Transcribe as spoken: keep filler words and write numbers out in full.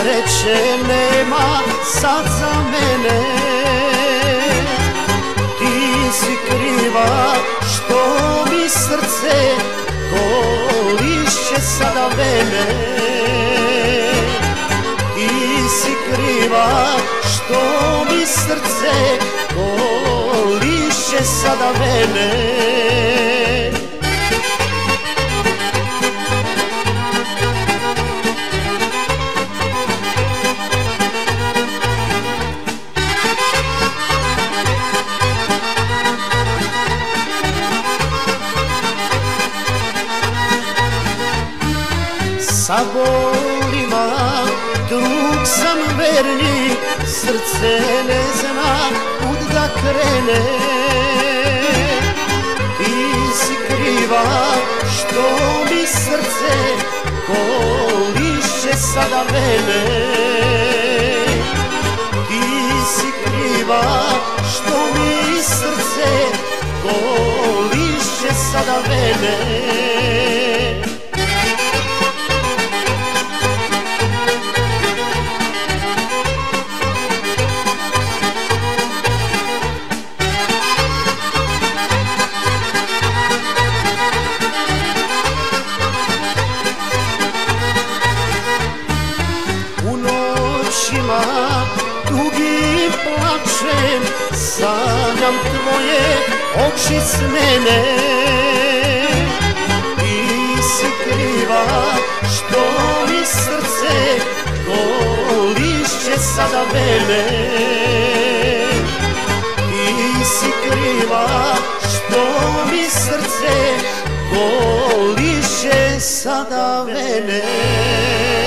sreće nema sad za mene. Ti si kriva što mi srce ko lišće sada vene. Ti si kriva što mi srce ko lišće sada vene. Sa bolima drug sam verni, srce ne zna kud da krene. Ti si kriva što mi srce ko lišće sada vene. Ti si kriva što mi srce ko lišće sada vene. Dugim plačem, sanjam tvoje oči snene. Ti si kriva što mi srce ko lišće sada vene. Ti si kriva što mi srce ko lišće sada vene.